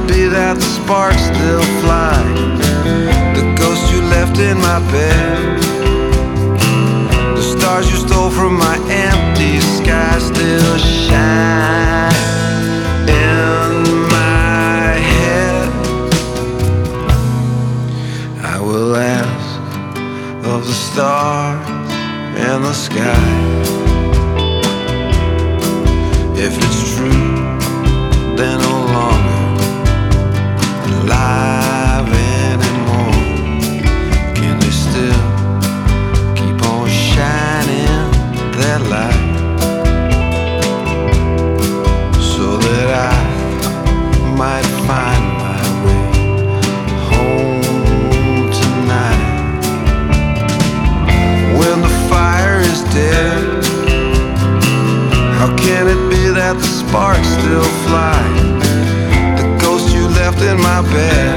be that the sparks still fly? The ghost you left in my bed, the stars you stole from my empty sky still shine in my head. I will ask of the stars and the sky if it's true they're no longer alive anymore. Can they still keep on shining their light so that I might find my way home tonight? When the fire is dead, how can it be that the sparks still fly? The ghost you left in my bed,